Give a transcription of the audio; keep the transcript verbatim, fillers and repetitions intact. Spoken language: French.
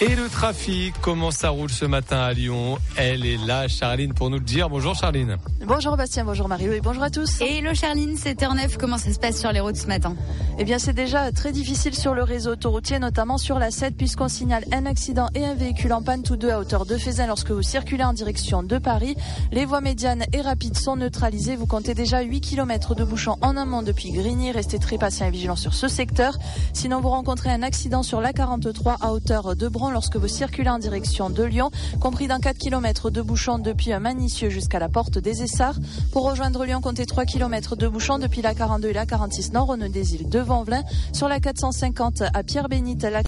Et le trafic, comment ça roule ce matin à Lyon? Elle est là, Charline, pour nous le dire. Bonjour Charline. Bonjour Bastien, bonjour Mario et bonjour à tous. Et hello Charline, c'est Turn F, comment ça se passe sur les routes ce matin? Eh bien c'est déjà très difficile sur le réseau autoroutier, notamment sur la sept, puisqu'on signale un accident et un véhicule en panne, tous deux à hauteur de Fézin lorsque vous circulez en direction de Paris. Les voies médianes et rapides sont neutralisées. Vous comptez déjà huit kilomètres de bouchons en amont depuis Grigny. Restez très patient et vigilant sur ce secteur. Sinon, vous rencontrez un accident sur l'A quarante-trois à hauteur de Bron lorsque vous circulez en direction de Lyon, compris dans quatre kilomètres de bouchons depuis Manicieux jusqu'à la porte des Essarts. Pour rejoindre Lyon, comptez trois kilomètres de bouchons depuis la quarante-deux et la quarante-six nord, René des Îles de Vanvelin. Sur la quatre cent cinquante à Pierre-Bénite, la